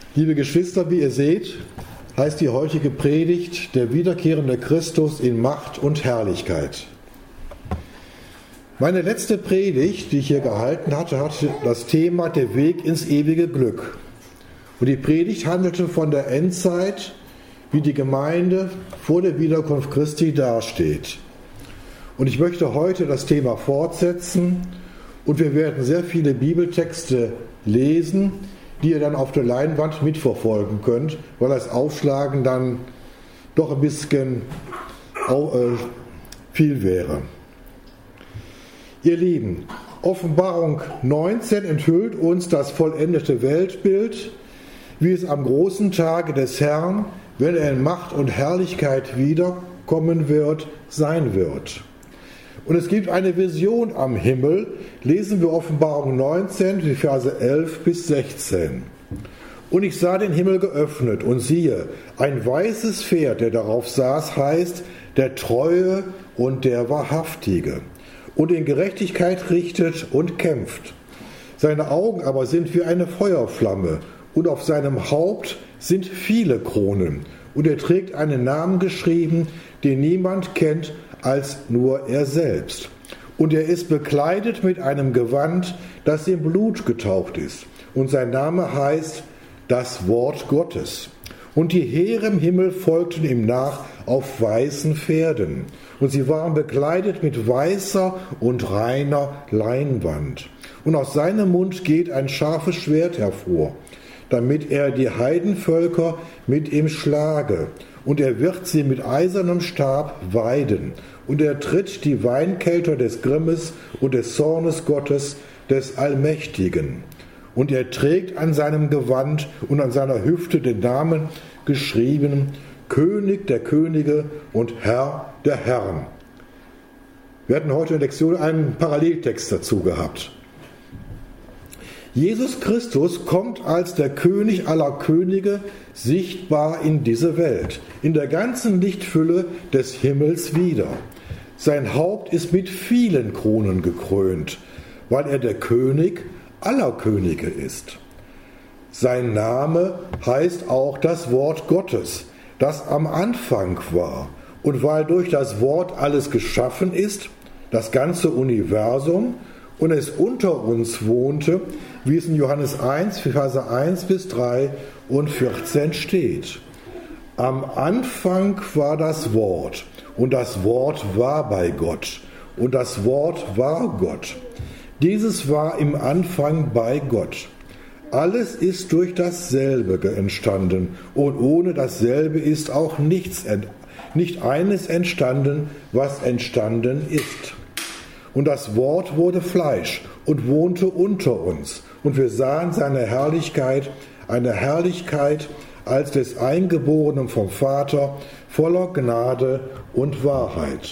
Liebe Geschwister, wie ihr seht, heißt die heutige Predigt der wiederkehrende Christus in Macht und Herrlichkeit. Meine letzte Predigt, die ich hier gehalten hatte das Thema der Weg ins ewige Glück. Und die Predigt handelte von der Endzeit, wie die Gemeinde vor der Wiederkunft Christi dasteht. Und ich möchte heute das Thema fortsetzen und wir werden sehr viele Bibeltexte lesen, die ihr dann auf der Leinwand mitverfolgen könnt, weil das Aufschlagen dann doch ein bisschen viel wäre. Ihr Lieben, Offenbarung 19 enthüllt uns das vollendete Weltbild, wie es am großen Tage des Herrn, wenn er in Macht und Herrlichkeit wiederkommen wird, sein wird. Und es gibt eine Vision am Himmel, lesen wir Offenbarung 19, die Verse 11 bis 16. Und ich sah den Himmel geöffnet und siehe, ein weißes Pferd, der darauf saß, heißt, der Treue und der Wahrhaftige, und in Gerechtigkeit richtet und kämpft. Seine Augen aber sind wie eine Feuerflamme, und auf seinem Haupt sind viele Kronen, und er trägt einen Namen geschrieben, den niemand kennt, als nur er selbst. Und er ist bekleidet mit einem Gewand, das in Blut getaucht ist. Und sein Name heißt das Wort Gottes. Und die Heere im Himmel folgten ihm nach auf weißen Pferden. Und sie waren bekleidet mit weißer und reiner Leinwand. Und aus seinem Mund geht ein scharfes Schwert hervor, damit er die Heidenvölker mit ihm schlage. Und er wird sie mit eisernem Stab weiden. Und er tritt die Weinkelter des Grimmes und des Zornes Gottes, des Allmächtigen. Und er trägt an seinem Gewand und an seiner Hüfte den Namen geschrieben, König der Könige und Herr der Herren. Wir hatten heute in der Lektion einen Paralleltext dazu gehabt. Jesus Christus kommt als der König aller Könige sichtbar in diese Welt, in der ganzen Lichtfülle des Himmels wieder. Sein Haupt ist mit vielen Kronen gekrönt, weil er der König aller Könige ist. Sein Name heißt auch das Wort Gottes, das am Anfang war. Und weil durch das Wort alles geschaffen ist, das ganze Universum, und es unter uns wohnte, wie es in Johannes 1, Verse 1 bis 3 und 14 steht. Am Anfang war das Wort, und das Wort war bei Gott, und das Wort war Gott. Dieses war im Anfang bei Gott. Alles ist durch dasselbe entstanden, und ohne dasselbe ist auch nicht eines entstanden, was entstanden ist. Und das Wort wurde Fleisch und wohnte unter uns. Und wir sahen seine Herrlichkeit, eine Herrlichkeit als des Eingeborenen vom Vater, voller Gnade und Wahrheit.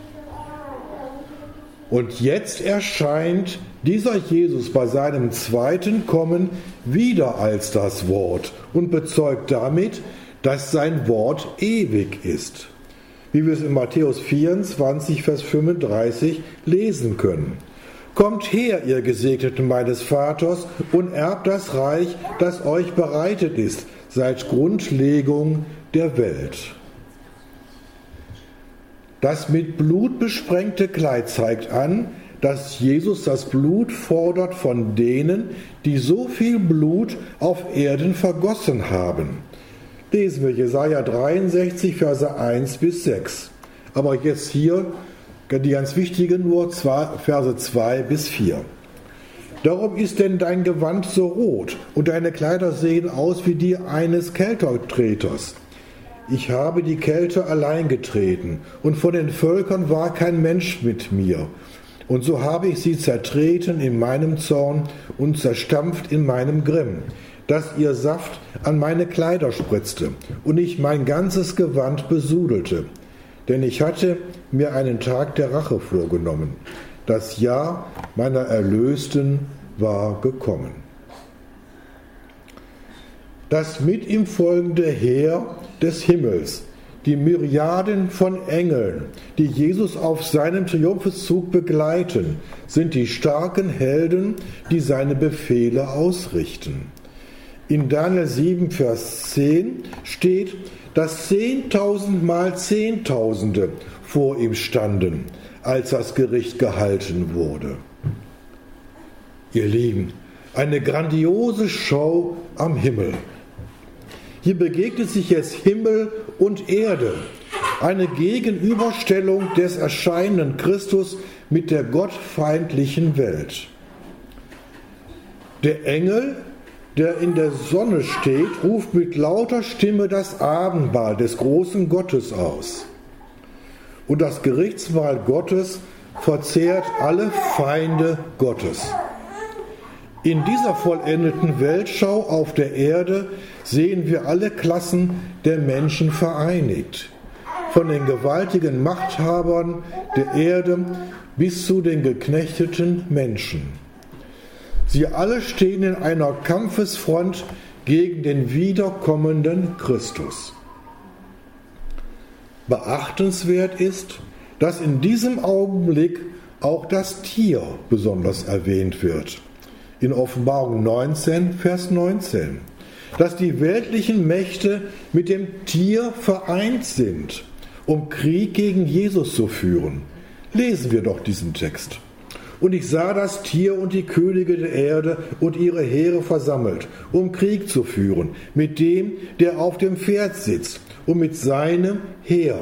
Und jetzt erscheint dieser Jesus bei seinem zweiten Kommen wieder als das Wort und bezeugt damit, dass sein Wort ewig ist, wie wir es in Matthäus 24, Vers 35 lesen können. Kommt her, ihr Gesegneten meines Vaters, und erbt das Reich, das euch bereitet ist, seit Grundlegung der Welt. Das mit Blut besprengte Kleid zeigt an, dass Jesus das Blut fordert von denen, die so viel Blut auf Erden vergossen haben. Lesen wir Jesaja 63, Verse 1 bis 6. Aber jetzt hier die ganz wichtigen nur Verse 2 bis 4. Darum ist denn dein Gewand so rot und deine Kleider sehen aus wie die eines Keltertreters. Ich habe die Kälte allein getreten und von den Völkern war kein Mensch mit mir. Und so habe ich sie zertreten in meinem Zorn und zerstampft in meinem Grimm, dass ihr Saft an meine Kleider spritzte und ich mein ganzes Gewand besudelte. Denn ich hatte mir einen Tag der Rache vorgenommen. Das Jahr meiner Erlösten war gekommen. Das mit ihm folgende Heer des Himmels, die Myriaden von Engeln, die Jesus auf seinem Triumpheszug begleiten, sind die starken Helden, die seine Befehle ausrichten. In Daniel 7, Vers 10 steht, dass 10.000 mal Zehntausende vor ihm standen, als das Gericht gehalten wurde. Ihr Lieben, eine grandiose Show am Himmel. Hier begegnet sich jetzt Himmel und Erde, eine Gegenüberstellung des erscheinenden Christus mit der gottfeindlichen Welt. Der Engel, der in der Sonne steht, ruft mit lauter Stimme das Abendmahl des großen Gottes aus. Und das Gerichtsmahl Gottes verzehrt alle Feinde Gottes. In dieser vollendeten Weltschau auf der Erde sehen wir alle Klassen der Menschen vereinigt. Von den gewaltigen Machthabern der Erde bis zu den geknechteten Menschen. Sie alle stehen in einer Kampfesfront gegen den wiederkommenden Christus. Beachtenswert ist, dass in diesem Augenblick auch das Tier besonders erwähnt wird. In Offenbarung 19, Vers 19. Dass die weltlichen Mächte mit dem Tier vereint sind, um Krieg gegen Jesus zu führen. Lesen wir doch diesen Text. Und ich sah das Tier und die Könige der Erde und ihre Heere versammelt, um Krieg zu führen, mit dem, der auf dem Pferd sitzt, und mit seinem Heer.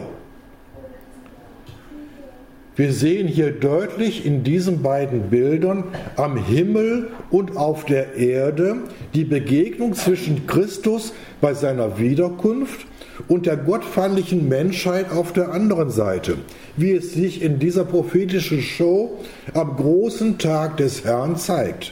Wir sehen hier deutlich in diesen beiden Bildern am Himmel und auf der Erde die Begegnung zwischen Christus bei seiner Wiederkunft und der gottfeindlichen Menschheit auf der anderen Seite, wie es sich in dieser prophetischen Show am großen Tag des Herrn zeigt.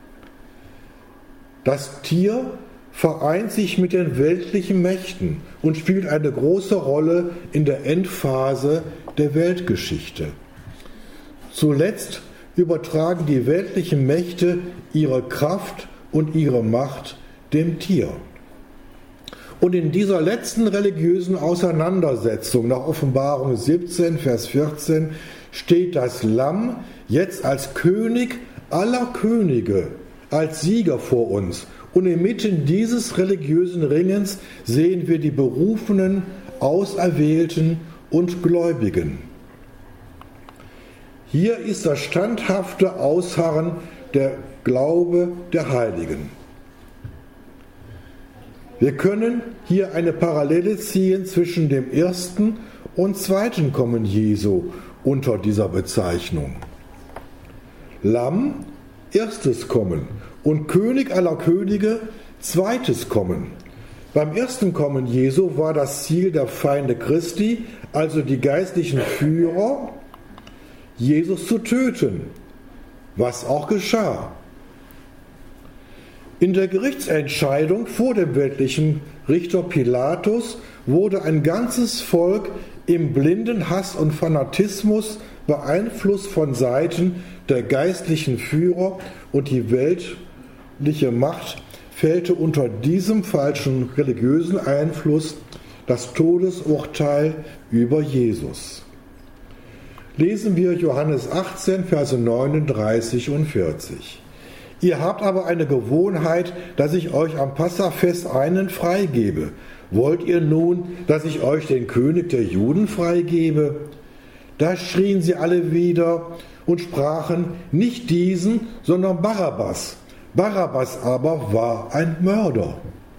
Das Tier vereint sich mit den weltlichen Mächten und spielt eine große Rolle in der Endphase der Weltgeschichte. Zuletzt übertragen die weltlichen Mächte ihre Kraft und ihre Macht dem Tier. Und in dieser letzten religiösen Auseinandersetzung nach Offenbarung 17, Vers 14 steht das Lamm jetzt als König aller Könige, als Sieger vor uns. Und inmitten dieses religiösen Ringens sehen wir die Berufenen, Auserwählten und Gläubigen. Hier ist das standhafte Ausharren der Glaube der Heiligen. Wir können hier eine Parallele ziehen zwischen dem ersten und zweiten Kommen Jesu unter dieser Bezeichnung. Lamm, erstes Kommen, und König aller Könige, zweites Kommen. Beim ersten Kommen Jesu war das Ziel der Feinde Christi, also die geistlichen Führer, Jesus zu töten, was auch geschah. In der Gerichtsentscheidung vor dem weltlichen Richter Pilatus wurde ein ganzes Volk im blinden Hass und Fanatismus beeinflusst von Seiten der geistlichen Führer, und die weltliche Macht fällte unter diesem falschen religiösen Einfluss das Todesurteil über Jesus. Lesen wir Johannes 18, Verse 39 und 40. Ihr habt aber eine Gewohnheit, dass ich euch am Passafest einen freigebe. Wollt ihr nun, dass ich euch den König der Juden freigebe? Da schrien sie alle wieder und sprachen, nicht diesen, sondern Barabbas. Barabbas aber war ein Mörder.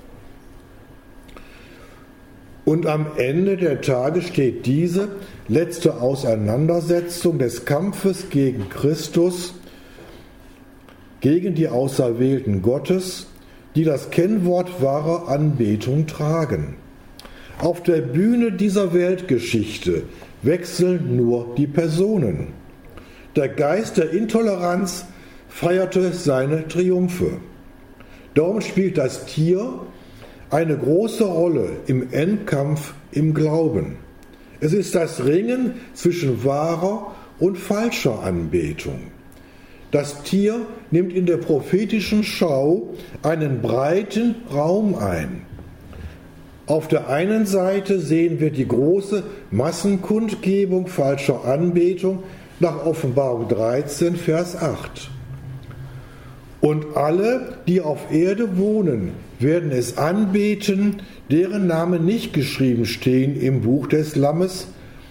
Und am Ende der Tage steht diese letzte Auseinandersetzung des Kampfes gegen Christus, gegen die Auserwählten Gottes, die das Kennwort wahre Anbetung tragen. Auf der Bühne dieser Weltgeschichte wechseln nur die Personen. Der Geist der Intoleranz feierte seine Triumphe. Darum spielt das Tier eine große Rolle im Endkampf im Glauben. Es ist das Ringen zwischen wahrer und falscher Anbetung. Das Tier nimmt in der prophetischen Schau einen breiten Raum ein. Auf der einen Seite sehen wir die große Massenkundgebung falscher Anbetung nach Offenbarung 13, Vers 8. Und alle, die auf Erde wohnen, werden es anbeten, deren Namen nicht geschrieben stehen im Buch des Lammes,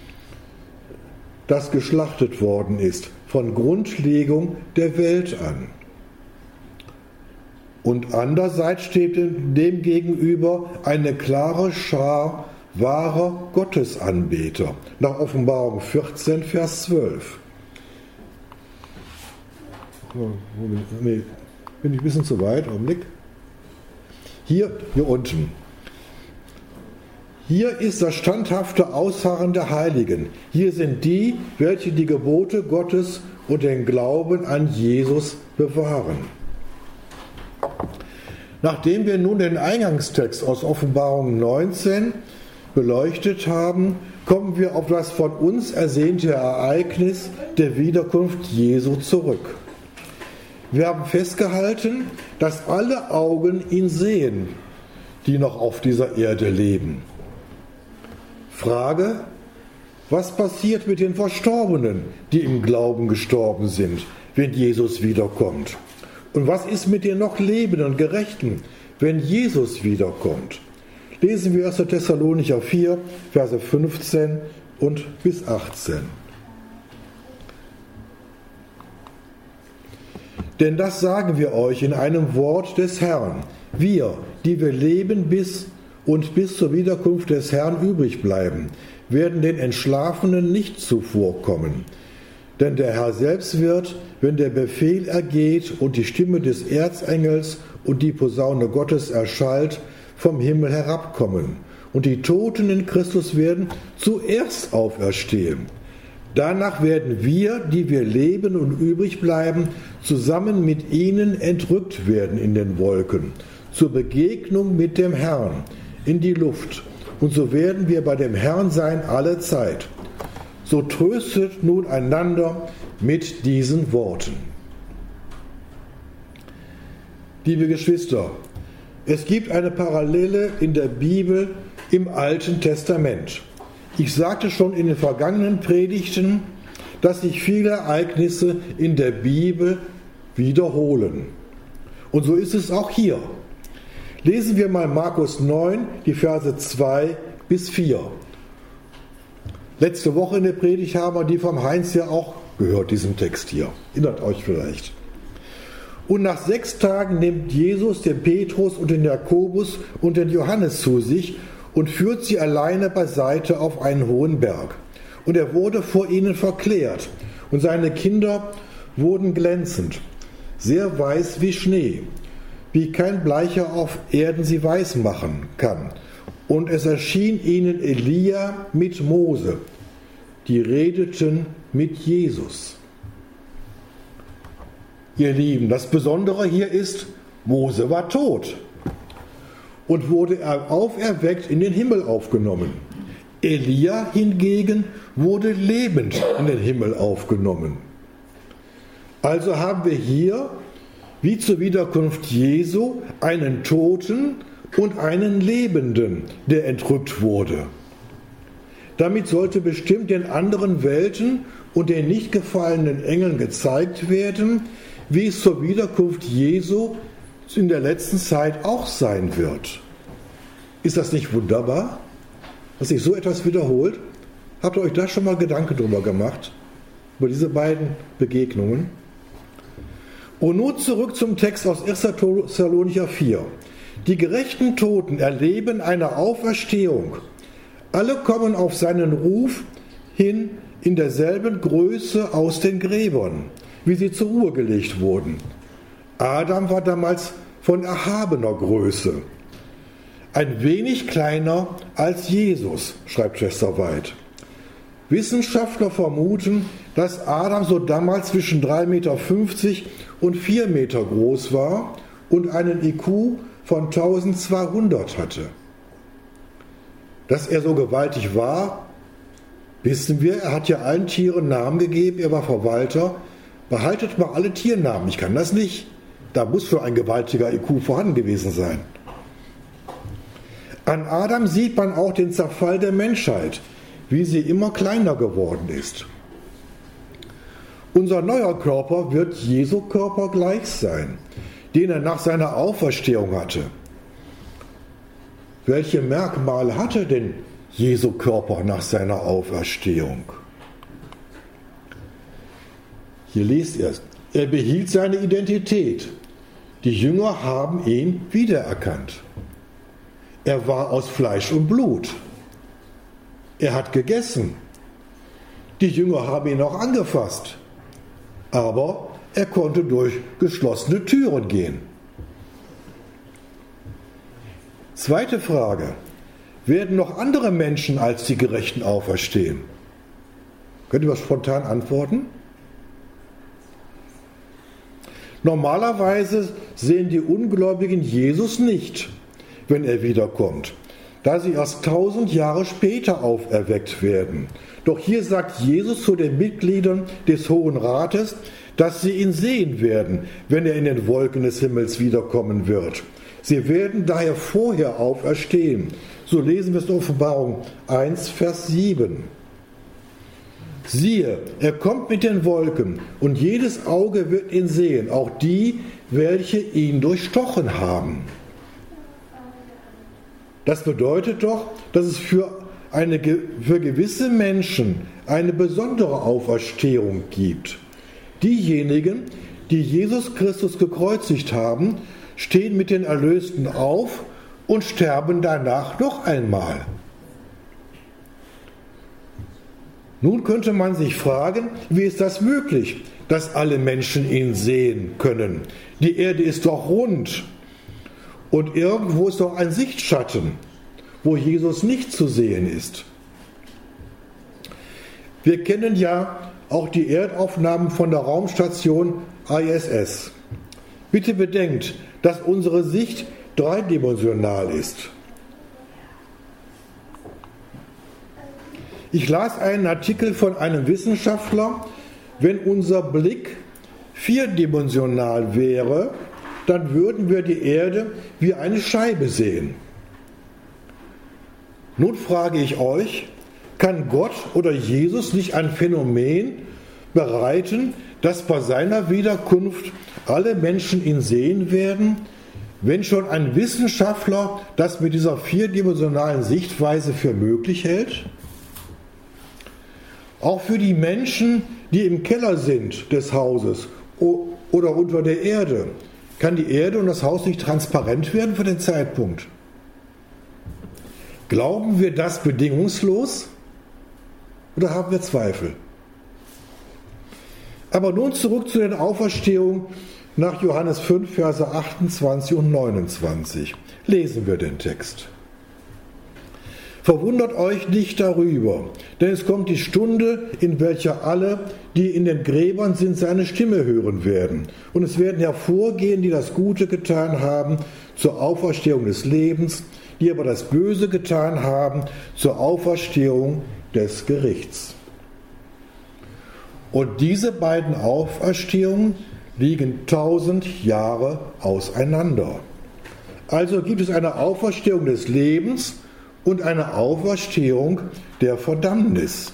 das geschlachtet worden ist, von Grundlegung der Welt an. Und andererseits steht dem gegenüber eine klare Schar wahrer Gottesanbeter, nach Offenbarung 14, Vers 12. Nee, bin ich ein bisschen zu weit, Augenblick. Hier unten. Hier ist das standhafte Ausharren der Heiligen. Hier sind die, welche die Gebote Gottes und den Glauben an Jesus bewahren. Nachdem wir nun den Eingangstext aus Offenbarung 19 beleuchtet haben, kommen wir auf das von uns ersehnte Ereignis der Wiederkunft Jesu zurück. Wir haben festgehalten, dass alle Augen ihn sehen, die noch auf dieser Erde leben. Frage: Was passiert mit den Verstorbenen, die im Glauben gestorben sind, wenn Jesus wiederkommt? Und was ist mit den noch lebenden Gerechten, wenn Jesus wiederkommt? Lesen wir 1. Thessalonicher 4, Verse 15 und bis 18. Denn das sagen wir euch in einem Wort des Herrn. Wir, die wir leben bis zur Wiederkunft des Herrn übrig bleiben, werden den Entschlafenen nicht zuvorkommen. Denn der Herr selbst wird, wenn der Befehl ergeht und die Stimme des Erzengels und die Posaune Gottes erschallt, vom Himmel herabkommen. Und die Toten in Christus werden zuerst auferstehen. Danach werden wir, die wir leben und übrig bleiben, zusammen mit ihnen entrückt werden in den Wolken, zur Begegnung mit dem Herrn in die Luft. Und so werden wir bei dem Herrn sein alle Zeit. So tröstet nun einander mit diesen Worten. Liebe Geschwister, es gibt eine Parallele in der Bibel im Alten Testament. Ich sagte schon in den vergangenen Predigten, dass sich viele Ereignisse in der Bibel wiederholen. Und so ist es auch hier. Lesen wir mal Markus 9, die Verse 2 bis 4. Letzte Woche in der Predigt haben wir die vom Heinz ja auch gehört, diesen Text hier. Erinnert euch vielleicht. Und nach 6 Tagen nimmt Jesus den Petrus und den Jakobus und den Johannes zu sich und führt sie alleine beiseite auf einen hohen Berg. Und er wurde vor ihnen verklärt, und seine Kinder wurden glänzend, sehr weiß wie Schnee, wie kein Bleicher auf Erden sie weiß machen kann. Und es erschien ihnen Elia mit Mose, die redeten mit Jesus. Ihr Lieben, das Besondere hier ist, Mose war tot und wurde auferweckt in den Himmel aufgenommen. Elia hingegen wurde lebend in den Himmel aufgenommen. Also haben wir hier, wie zur Wiederkunft Jesu, einen Toten und einen Lebenden, der entrückt wurde. Damit sollte bestimmt den anderen Welten und den nicht gefallenen Engeln gezeigt werden, wie es zur Wiederkunft Jesu in der letzten Zeit auch sein wird. Ist das nicht wunderbar, dass sich so etwas wiederholt? Habt ihr euch da schon mal Gedanken drüber gemacht? Über diese beiden Begegnungen? Und nun zurück zum Text aus 1. Thessalonicher 4. Die gerechten Toten erleben eine Auferstehung. Alle kommen auf seinen Ruf hin in derselben Größe aus den Gräbern, wie sie zur Ruhe gelegt wurden. Adam war damals von erhabener Größe, ein wenig kleiner als Jesus, schreibt Chester White. Wissenschaftler vermuten, dass Adam so damals zwischen 3,50 Meter und 4 Meter groß war und einen IQ von 1200 hatte. Dass er so gewaltig war, wissen wir. Er hat ja allen Tieren Namen gegeben, er war Verwalter. Behaltet mal alle Tiernamen, ich kann das nicht. Da muss schon ein gewaltiger IQ vorhanden gewesen sein. An Adam sieht man auch den Zerfall der Menschheit, wie sie immer kleiner geworden ist. Unser neuer Körper wird Jesu Körper gleich sein, den er nach seiner Auferstehung hatte. Welche Merkmale hatte denn Jesu Körper nach seiner Auferstehung? Hier liest ihr es. Er behielt seine Identität. Die Jünger haben ihn wiedererkannt. Er war aus Fleisch und Blut. Er hat gegessen. Die Jünger haben ihn auch angefasst. Aber er konnte durch geschlossene Türen gehen. Zweite Frage. Werden noch andere Menschen als die Gerechten auferstehen? Könnt ihr was spontan antworten? Normalerweise sehen die Ungläubigen Jesus nicht, wenn er wiederkommt, da sie erst 1000 Jahre später auferweckt werden. Doch hier sagt Jesus zu den Mitgliedern des Hohen Rates, dass sie ihn sehen werden, wenn er in den Wolken des Himmels wiederkommen wird. Sie werden daher vorher auferstehen. So lesen wir es in Offenbarung 1, Vers 7. Siehe, er kommt mit den Wolken, und jedes Auge wird ihn sehen, auch die, welche ihn durchstochen haben. Das bedeutet doch, dass es für gewisse Menschen eine besondere Auferstehung gibt. Diejenigen, die Jesus Christus gekreuzigt haben, stehen mit den Erlösten auf und sterben danach noch einmal. Nun könnte man sich fragen, wie ist das möglich, dass alle Menschen ihn sehen können? Die Erde ist doch rund und irgendwo ist doch ein Sichtschatten, wo Jesus nicht zu sehen ist. Wir kennen ja auch die Erdaufnahmen von der Raumstation ISS. Bitte bedenkt, dass unsere Sicht dreidimensional ist. Ich las einen Artikel von einem Wissenschaftler, wenn unser Blick vierdimensional wäre, dann würden wir die Erde wie eine Scheibe sehen. Nun frage ich euch, kann Gott oder Jesus nicht ein Phänomen bereiten, dass bei seiner Wiederkunft alle Menschen ihn sehen werden, wenn schon ein Wissenschaftler das mit dieser vierdimensionalen Sichtweise für möglich hält? Auch für die Menschen, die im Keller sind des Hauses oder unter der Erde, kann die Erde und das Haus nicht transparent werden für den Zeitpunkt. Glauben wir das bedingungslos oder haben wir Zweifel? Aber nun zurück zu den Auferstehungen nach Johannes 5, Verse 28 und 29. Lesen wir den Text. Verwundert euch nicht darüber, denn es kommt die Stunde, in welcher alle, die in den Gräbern sind, seine Stimme hören werden. Und es werden hervorgehen, die das Gute getan haben, zur Auferstehung des Lebens, die aber das Böse getan haben, zur Auferstehung des Gerichts. Und diese beiden Auferstehungen liegen 1000 Jahre auseinander. Also gibt es eine Auferstehung des Lebens und eine Auferstehung der Verdammnis.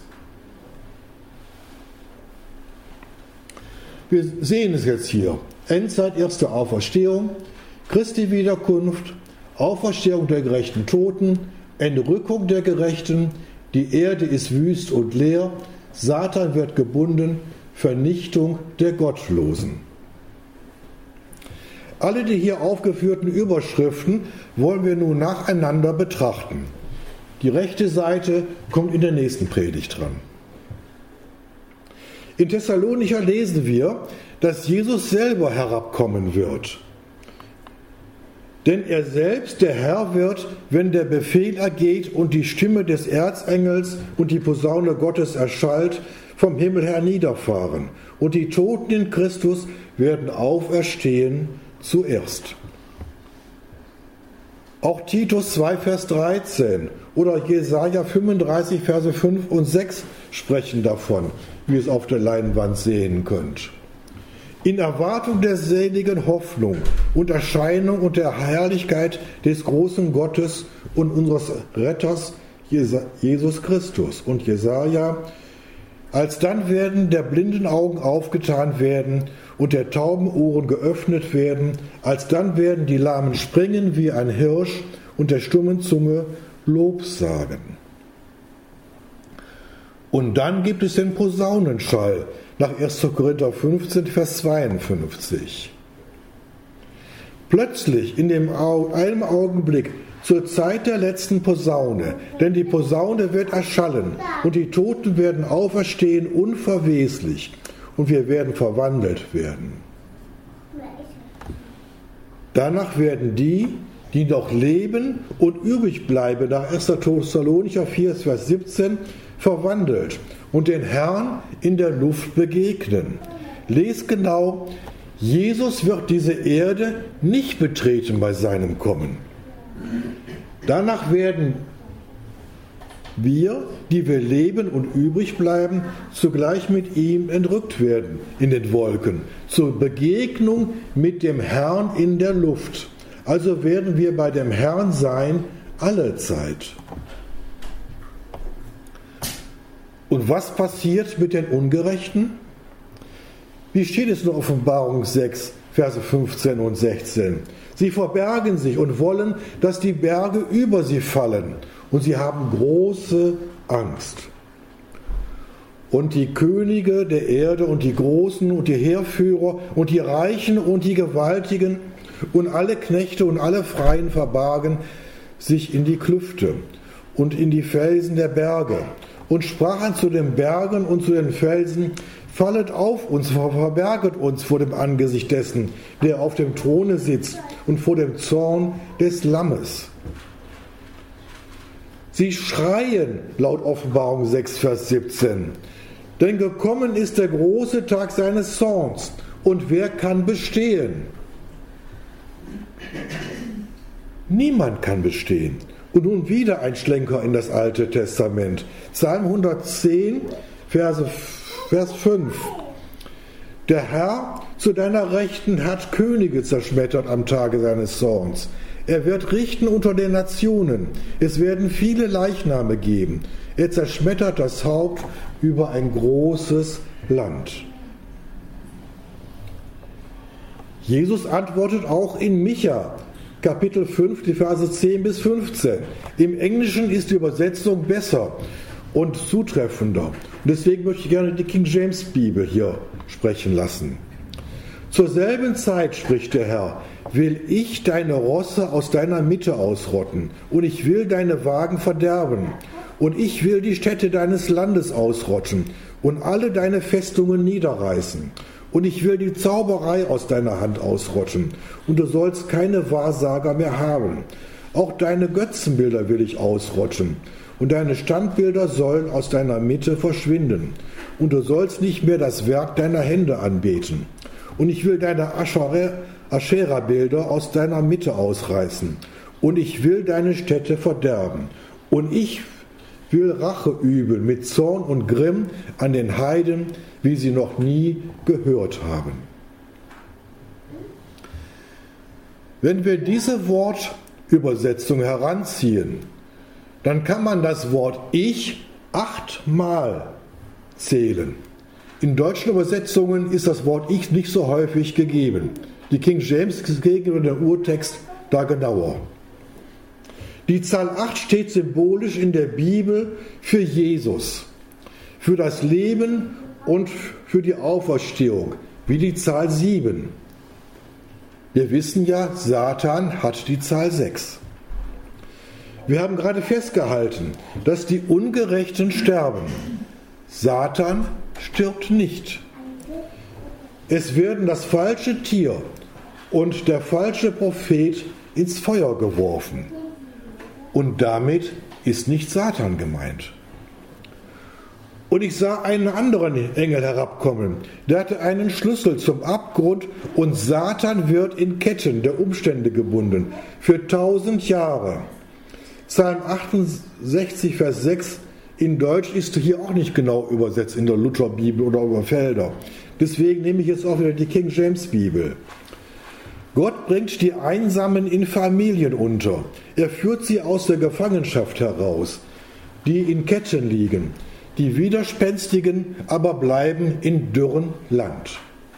Wir sehen es jetzt hier. Endzeit, erste Auferstehung, Christi Wiederkunft, Auferstehung der gerechten Toten, Entrückung der Gerechten, die Erde ist wüst und leer, Satan wird gebunden, Vernichtung der Gottlosen. Alle die hier aufgeführten Überschriften wollen wir nun nacheinander betrachten. Die rechte Seite kommt in der nächsten Predigt dran. In Thessalonicher lesen wir, dass Jesus selber herabkommen wird. Denn er selbst, der Herr, wird, wenn der Befehl ergeht und die Stimme des Erzengels und die Posaune Gottes erschallt, vom Himmel herniederfahren. Und die Toten in Christus werden auferstehen zuerst. Auch Titus 2, Vers 13 oder Jesaja 35, Verse 5 und 6 sprechen davon, wie ihr es auf der Leinwand sehen könnt. In Erwartung der seligen Hoffnung und Erscheinung und der Herrlichkeit des großen Gottes und unseres Retters Jesus Christus. Und Jesaja Alsdann werden der blinden Augen aufgetan werden und der tauben Ohren geöffnet werden. Alsdann werden die Lahmen springen wie ein Hirsch und der stummen Zunge Lob sagen. Und dann gibt es den Posaunenschall nach 1. Korinther 15, Vers 52. Plötzlich, in einem Augenblick, zur Zeit der letzten Posaune, denn die Posaune wird erschallen und die Toten werden auferstehen unverweslich und wir werden verwandelt werden. Danach werden die noch leben und übrig bleiben, nach 1. Thessalonicher 4, Vers 17, verwandelt und den Herrn in der Luft begegnen. Lest genau, Jesus wird diese Erde nicht betreten bei seinem Kommen. Danach werden wir, die wir leben und übrig bleiben, zugleich mit ihm entrückt werden in den Wolken, zur Begegnung mit dem Herrn in der Luft. Also werden wir bei dem Herrn sein alle Zeit. Und was passiert mit den Ungerechten? Wie steht es in Offenbarung 6, Verse 15 und 16? Sie verbergen sich und wollen, dass die Berge über sie fallen. Und sie haben große Angst. Und die Könige der Erde und die Großen und die Heerführer und die Reichen und die Gewaltigen und alle Knechte und alle Freien verbargen sich in die Klüfte und in die Felsen der Berge und sprachen zu den Bergen und zu den Felsen: Fallet auf uns, verberget uns vor dem Angesicht dessen, der auf dem Throne sitzt und vor dem Zorn des Lammes. Sie schreien, laut Offenbarung 6, Vers 17, denn gekommen ist der große Tag seines Zorns, und wer kann bestehen? Niemand kann bestehen. Und nun wieder ein Schlenker in das Alte Testament. Psalm 110, Vers 5. Der Herr zu deiner Rechten hat Könige zerschmettert am Tage seines Zorns. Er wird richten unter den Nationen. Es werden viele Leichname geben. Er zerschmettert das Haupt über ein großes Land. Jesus antwortet auch in Micha, Kapitel 5, die Verse 10 bis 15. Im Englischen ist die Übersetzung besser und zutreffender. Und deswegen möchte ich gerne die King James Bibel hier sprechen lassen. Zur selben Zeit, spricht der Herr, will ich deine Rosse aus deiner Mitte ausrotten, und ich will deine Wagen verderben, und ich will die Städte deines Landes ausrotten und alle deine Festungen niederreißen. Und ich will die Zauberei aus deiner Hand ausrotten, und du sollst keine Wahrsager mehr haben. Auch deine Götzenbilder will ich ausrotten, und deine Standbilder sollen aus deiner Mitte verschwinden. Und du sollst nicht mehr das Werk deiner Hände anbeten. Und ich will deine Aschera-Bilder aus deiner Mitte ausreißen. Und ich will deine Städte verderben. Und ich will Rache üben mit Zorn und Grimm an den Heiden, wie sie noch nie gehört haben. Wenn wir diese Wortübersetzung heranziehen, dann kann man das Wort Ich 8-mal zählen. In deutschen Übersetzungen ist das Wort Ich nicht so häufig gegeben. Die King James gegenüber dem Urtext da genauer. Die Zahl 8 steht symbolisch in der Bibel für Jesus, für das Leben und für die Auferstehung, wie die Zahl 7. Wir wissen ja, Satan hat die Zahl 6. Wir haben gerade festgehalten, dass die Ungerechten sterben. Satan stirbt nicht. Es werden das falsche Tier und der falsche Prophet ins Feuer geworfen. Und damit ist nicht Satan gemeint. Und ich sah einen anderen Engel herabkommen. Der hatte einen Schlüssel zum Abgrund, und Satan wird in Ketten der Umstände gebunden für 1000 Jahre. Psalm 68, Vers 6 in Deutsch ist hier auch nicht genau übersetzt in der Lutherbibel oder über Felder. Deswegen nehme ich jetzt auch wieder die King James Bibel. Gott bringt die Einsamen in Familien unter. Er führt sie aus der Gefangenschaft heraus, die in Ketten liegen. die Widerspenstigen aber bleiben in dürrem Land.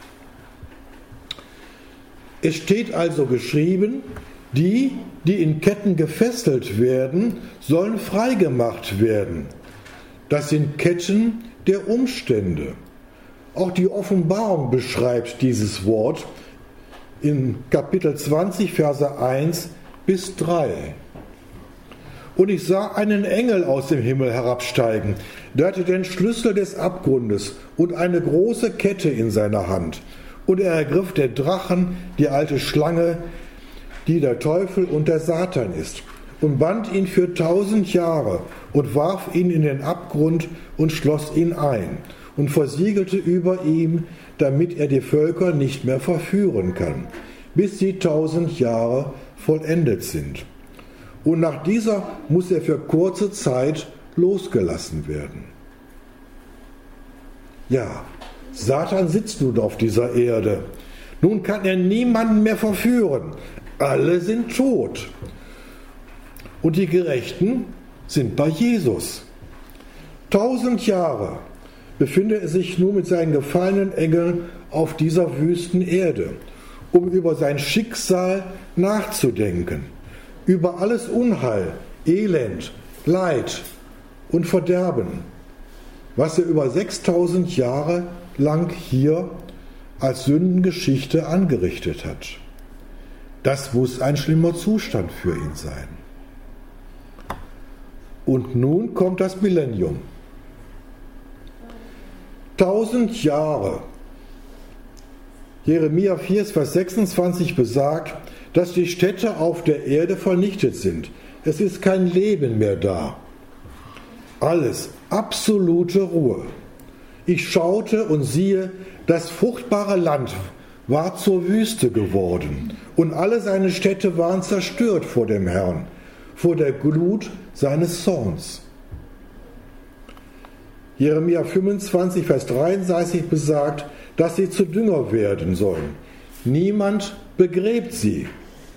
Es steht also geschrieben, die in Ketten gefesselt werden, sollen freigemacht werden. Das sind Ketten der Umstände. Auch die Offenbarung beschreibt dieses Wort in Kapitel 20, Verse 1 bis 3. Und ich sah einen Engel aus dem Himmel herabsteigen. Der hatte den Schlüssel des Abgrundes und eine große Kette in seiner Hand. Und er ergriff den Drachen, die alte Schlange, die der Teufel und der Satan ist, und band ihn für 1000 Jahre und warf ihn in den Abgrund und schloss ihn ein und versiegelte über ihm, damit er die Völker nicht mehr verführen kann, bis die 1000 Jahre vollendet sind. Und nach dieser muss er für kurze Zeit losgelassen werden. Ja, Satan sitzt nun auf dieser Erde. Nun kann er niemanden mehr verführen. Alle sind tot. Und die Gerechten sind bei Jesus. 1000 Jahre befindet er sich nun mit seinen gefallenen Engeln auf dieser wüsten Erde, um über sein Schicksal nachzudenken, über alles Unheil, Elend, Leid und Verderben, was er über 6000 Jahre lang hier als Sündengeschichte angerichtet hat. Das muss ein schlimmer Zustand für ihn sein. Und nun kommt das Millennium. 1000 Jahre. Jeremia 4, Vers 26 besagt, dass die Städte auf der Erde vernichtet sind. Es ist kein Leben mehr da. Alles, absolute Ruhe. Ich schaute und siehe, das fruchtbare Land war zur Wüste geworden und alle seine Städte waren zerstört vor dem Herrn, vor der Glut seines Zorns. Jeremia 25, Vers 33 besagt, dass sie zu Dünger werden sollen. Niemand begräbt sie.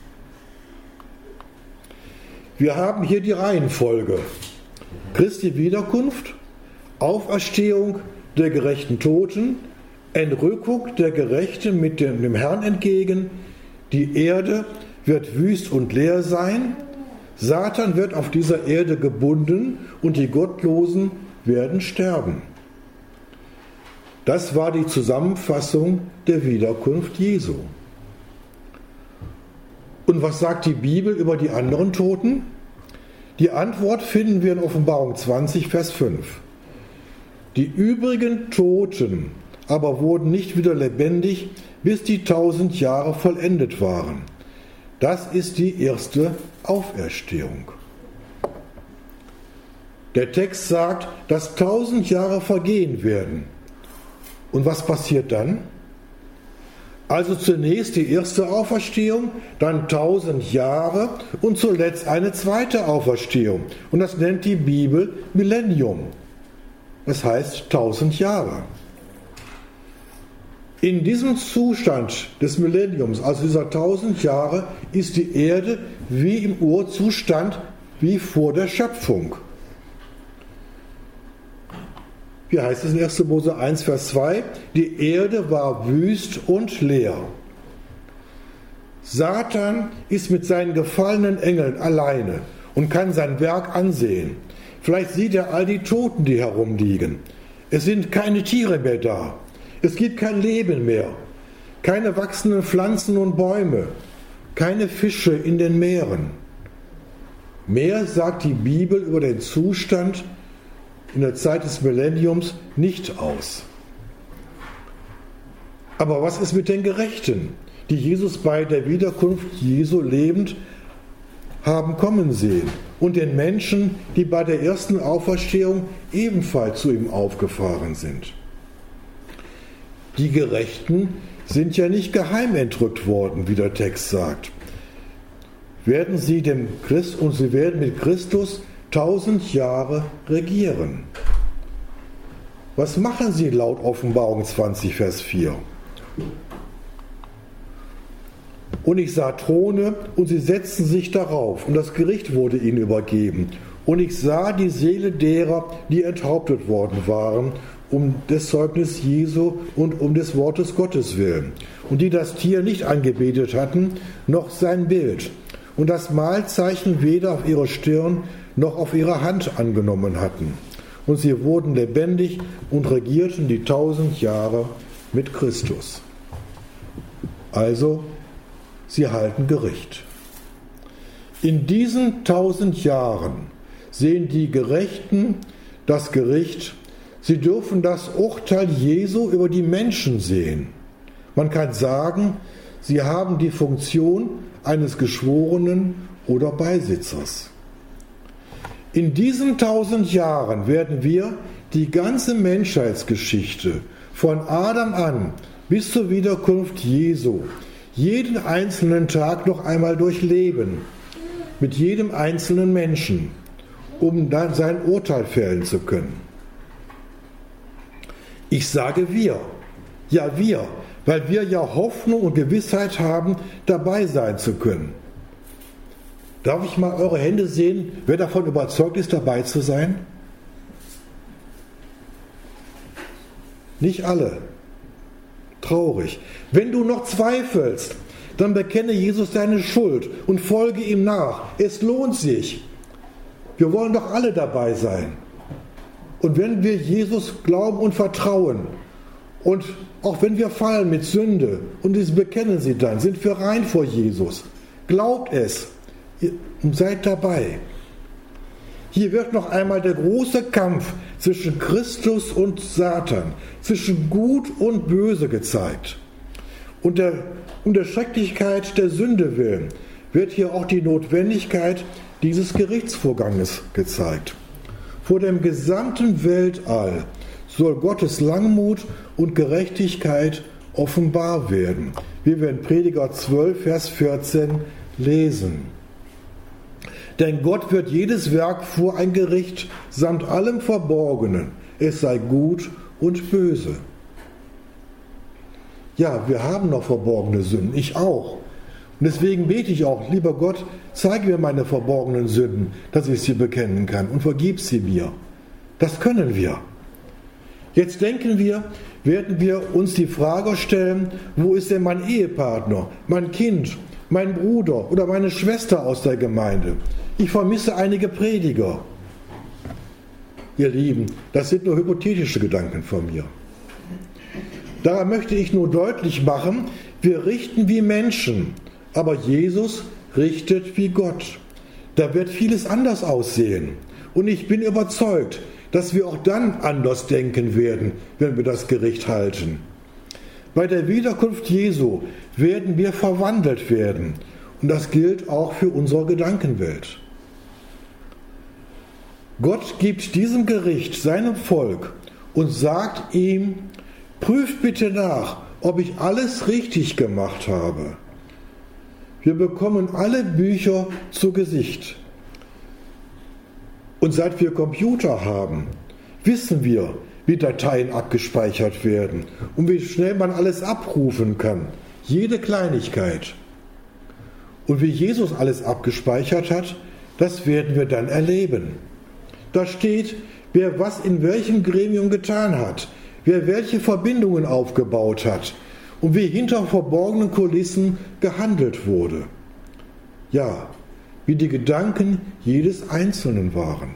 Wir haben hier die Reihenfolge: Christi Wiederkunft, Auferstehung der gerechten Toten, Entrückung der Gerechten mit dem Herrn entgegen, die Erde wird wüst und leer sein, Satan wird auf dieser Erde gebunden und die Gottlosen werden sterben. Das war die Zusammenfassung der Wiederkunft Jesu. Und was sagt die Bibel über die anderen Toten? Die Antwort finden wir in Offenbarung 20, Vers 5. Die übrigen Toten aber wurden nicht wieder lebendig, bis die 1000 Jahre vollendet waren. Das ist die erste Auferstehung. Der Text sagt, dass 1000 Jahre vergehen werden. Und was passiert dann? Also zunächst die erste Auferstehung, dann 1000 Jahre und zuletzt eine zweite Auferstehung. Und das nennt die Bibel Millennium. Das heißt 1000 Jahre. In diesem Zustand des Millenniums, also dieser 1000 Jahre, ist die Erde wie im Urzustand, wie vor der Schöpfung. Wie heißt es in 1. Mose 1, Vers 2? Die Erde war wüst und leer. Satan ist mit seinen gefallenen Engeln alleine und kann sein Werk ansehen. Vielleicht sieht er all die Toten, die herumliegen. Es sind keine Tiere mehr da. Es gibt kein Leben mehr. Keine wachsenden Pflanzen und Bäume. Keine Fische in den Meeren. Mehr sagt die Bibel über den Zustand in der Zeit des Millenniums nicht aus. Aber was ist mit den Gerechten, die Jesus bei der Wiederkunft Jesu lebend haben kommen sehen, und den Menschen, die bei der ersten Auferstehung ebenfalls zu ihm aufgefahren sind? Die Gerechten sind ja nicht geheim entrückt worden, wie der Text sagt. Werden sie werden mit Christus 1000 Jahre regieren. Was machen sie laut Offenbarung 20, Vers 4? Und ich sah Throne und sie setzten sich darauf und das Gericht wurde ihnen übergeben Und ich sah die Seele derer, die enthauptet worden waren, um des Zeugnisses Jesu und um des Wortes Gottes willen, und die das Tier nicht angebetet hatten, noch sein Bild, und das Mahlzeichen weder auf ihrer Stirn noch auf ihrer Hand angenommen hatten. Und sie wurden lebendig und regierten die 1000 Jahre mit Christus. Also, sie halten Gericht. In diesen 1000 Jahren sehen die Gerechten das Gericht. Sie dürfen das Urteil Jesu über die Menschen sehen. Man kann sagen, sie haben die Funktion eines Geschworenen oder Beisitzers. In diesen 1000 Jahren werden wir die ganze Menschheitsgeschichte von Adam an bis zur Wiederkunft Jesu jeden einzelnen Tag noch einmal durchleben, mit jedem einzelnen Menschen, um dann sein Urteil fällen zu können. Ich sage wir, ja wir, weil wir ja Hoffnung und Gewissheit haben, dabei sein zu können. Darf ich mal eure Hände sehen, wer davon überzeugt ist, dabei zu sein? Nicht alle. Traurig. Wenn du noch zweifelst, dann bekenne Jesus deine Schuld und folge ihm nach. Es lohnt sich. Wir wollen doch alle dabei sein. Und wenn wir Jesus glauben und vertrauen, und auch wenn wir fallen mit Sünde, und das bekennen sie dann, sind wir rein vor Jesus. Glaubt es und seid dabei. Hier wird noch einmal der große Kampf zwischen Christus und Satan, zwischen Gut und Böse gezeigt. Und um der Schrecklichkeit der Sünde willen wird hier auch die Notwendigkeit dieses Gerichtsvorganges gezeigt. Vor dem gesamten Weltall soll Gottes Langmut und Gerechtigkeit offenbar werden, wie wir in Prediger 12, Vers 14 lesen. Denn Gott wird jedes Werk vor ein Gericht samt allem Verborgenen, es sei gut und böse. Ja, wir haben noch verborgene Sünden, ich auch. Und deswegen bete ich auch, lieber Gott, zeige mir meine verborgenen Sünden, dass ich sie bekennen kann und vergib sie mir. Das können wir. Jetzt denken wir, werden wir uns die Frage stellen, wo ist denn mein Ehepartner, mein Kind, mein Bruder oder meine Schwester aus der Gemeinde? Ich vermisse einige Prediger. Ihr Lieben, das sind nur hypothetische Gedanken von mir. Daran möchte ich nur deutlich machen, wir richten wie Menschen, aber Jesus richtet wie Gott. Da wird vieles anders aussehen. Und ich bin überzeugt, dass wir auch dann anders denken werden, wenn wir das Gericht halten. Bei der Wiederkunft Jesu werden wir verwandelt werden. Und das gilt auch für unsere Gedankenwelt. Gott gibt diesem Gericht seinem Volk und sagt ihm, prüft bitte nach, ob ich alles richtig gemacht habe. Wir bekommen alle Bücher zu Gesicht. Und seit wir Computer haben, wissen wir, wie Dateien abgespeichert werden und wie schnell man alles abrufen kann. Jede Kleinigkeit. Und wie Jesus alles abgespeichert hat, das werden wir dann erleben. Da steht, wer was in welchem Gremium getan hat, wer welche Verbindungen aufgebaut hat und wie hinter verborgenen Kulissen gehandelt wurde. Ja, wie die Gedanken jedes Einzelnen waren.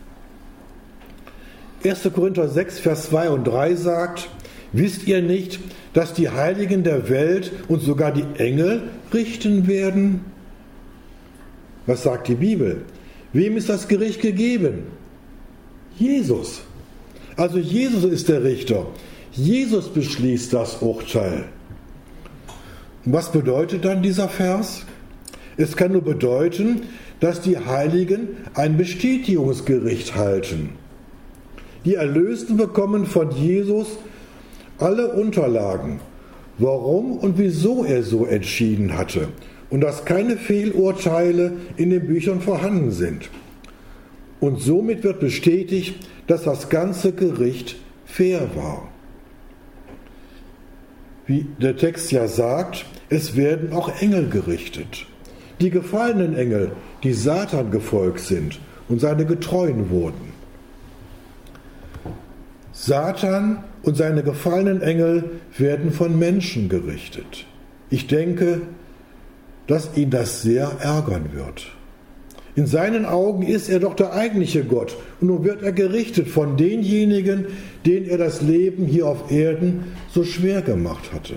1. Korinther 6, Vers 2 und 3 sagt, wisst ihr nicht, dass die Heiligen der Welt und sogar die Engel richten werden? Was sagt die Bibel? Wem ist das Gericht gegeben? Jesus. Also Jesus ist der Richter. Jesus beschließt das Urteil. Und was bedeutet dann dieser Vers? Es kann nur bedeuten, dass die Heiligen ein Bestätigungsgericht halten. Die Erlösten bekommen von Jesus alle Unterlagen, warum und wieso er so entschieden hatte und dass keine Fehlurteile in den Büchern vorhanden sind. Und somit wird bestätigt, dass das ganze Gericht fair war. Wie der Text ja sagt, es werden auch Engel gerichtet. Die gefallenen Engel, die Satan gefolgt sind und seine Getreuen wurden. Satan und seine gefallenen Engel werden von Menschen gerichtet. Ich denke, dass ihn das sehr ärgern wird. In seinen Augen ist er doch der eigentliche Gott und nun wird er gerichtet von denjenigen, denen er das Leben hier auf Erden so schwer gemacht hatte.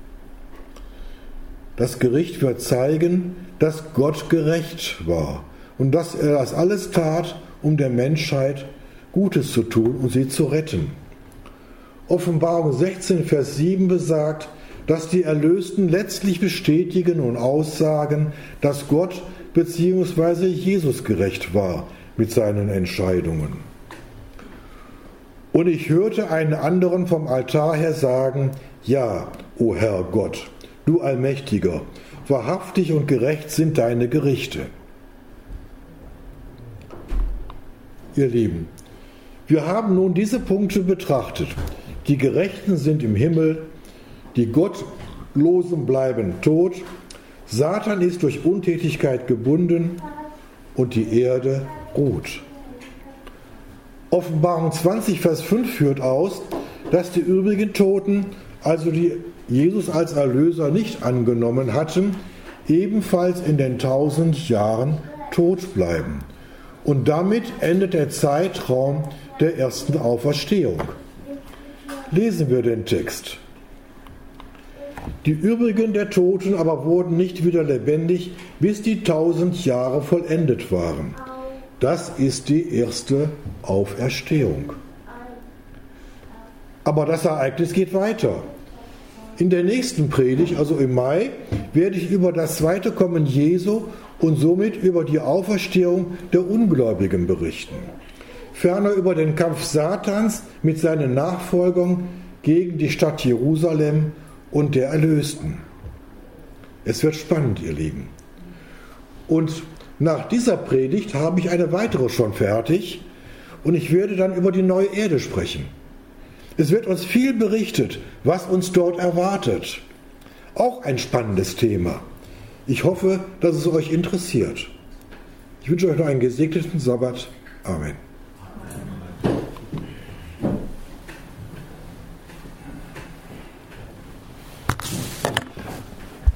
Das Gericht wird zeigen, dass Gott gerecht war und dass er das alles tat, um der Menschheit Gutes zu tun und sie zu retten. Offenbarung 16, Vers 7 besagt, dass die Erlösten letztlich bestätigen und aussagen, dass Gott bzw. Jesus gerecht war mit seinen Entscheidungen. Und ich hörte einen anderen vom Altar her sagen, ja, o Herr Gott, du Allmächtiger, wahrhaftig und gerecht sind deine Gerichte. Ihr Lieben, wir haben nun diese Punkte betrachtet. Die Gerechten sind im Himmel, die Gottlosen bleiben tot, Satan ist durch Untätigkeit gebunden und die Erde ruht. Offenbarung 20, Vers 5 führt aus, dass die übrigen Toten, also die Jesus als Erlöser nicht angenommen hatten, ebenfalls in den 1000 Jahren tot bleiben. Und damit endet der Zeitraum der ersten Auferstehung. Lesen wir den Text. Die übrigen der Toten aber wurden nicht wieder lebendig, bis die 1000 Jahre vollendet waren. Das ist die erste Auferstehung. Aber das Ereignis geht weiter. In der nächsten Predigt, also im Mai, werde ich über das zweite Kommen Jesu und somit über die Auferstehung der Ungläubigen berichten. Ferner über den Kampf Satans mit seinen Nachfolgern gegen die Stadt Jerusalem und der Erlösten. Es wird spannend, ihr Lieben. Und nach dieser Predigt habe ich eine weitere schon fertig und ich werde dann über die neue Erde sprechen. Es wird uns viel berichtet, was uns dort erwartet. Auch ein spannendes Thema. Ich hoffe, dass es euch interessiert. Ich wünsche euch noch einen gesegneten Sabbat. Amen.